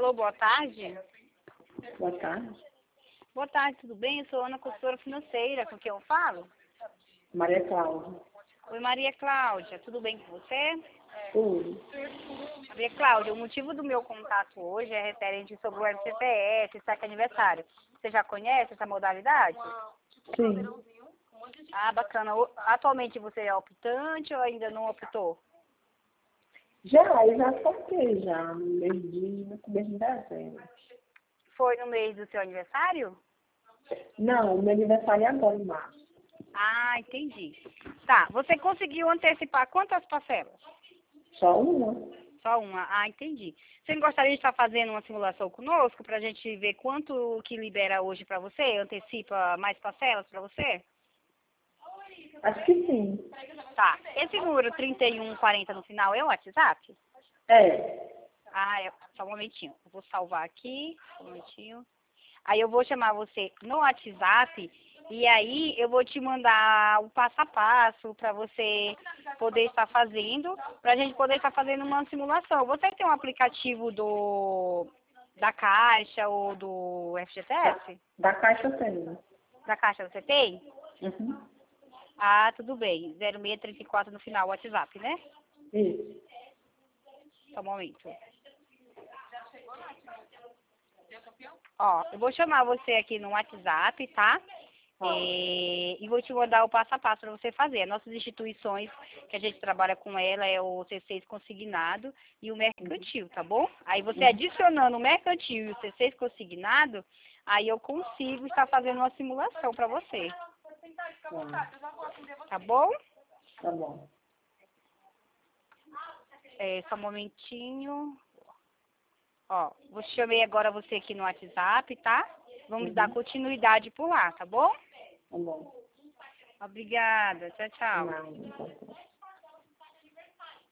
Alô, boa tarde. Boa tarde. Boa tarde, tudo bem? Eu sou Ana, consultora financeira, com quem eu falo? Maria Cláudia. Oi, Maria Cláudia, tudo bem com você? Tudo. Maria Cláudia, o motivo do meu contato hoje é referente sobre o FGTS, saque aniversário. Você já conhece essa modalidade? Sim. Ah, bacana. Atualmente você é optante ou ainda não optou? Eu já comprei já no começo de dezembro. Foi no mês do seu aniversário? Não, o meu aniversário é agora, em março. Ah, entendi. Tá, você conseguiu antecipar quantas parcelas? Só uma? Só uma. Ah, entendi. Você não gostaria de estar fazendo uma simulação conosco para a gente ver quanto que libera hoje para você? Antecipa mais parcelas para você? Acho que sim. Tá. Esse número 3140 no final é o WhatsApp? É. Ah, só um momentinho. Eu vou salvar aqui. Só um momentinho. Aí eu vou chamar você no WhatsApp e aí eu vou te mandar o passo a passo para você poder estar fazendo, para a gente poder estar fazendo uma simulação. Você tem um aplicativo da Caixa ou do FGTS? Da Caixa eu tenho. Da Caixa você tem? Uhum. Ah, tudo bem. 0634 no final, WhatsApp, né? Isso. Só um momento. Ó, eu vou chamar você aqui no WhatsApp, tá? E vou te mandar o passo a passo para você fazer. As nossas instituições que a gente trabalha com ela é o C6 consignado e o mercantil, tá bom? Aí você adicionando o mercantil e o C6 consignado, aí eu consigo estar fazendo uma simulação para você. Tá bom? Tá bom. Só um momentinho. Ó, vou chamei agora você aqui no WhatsApp, tá? Vamos dar continuidade por lá, tá bom? Tá bom. Obrigada. Tchau, tchau. Não.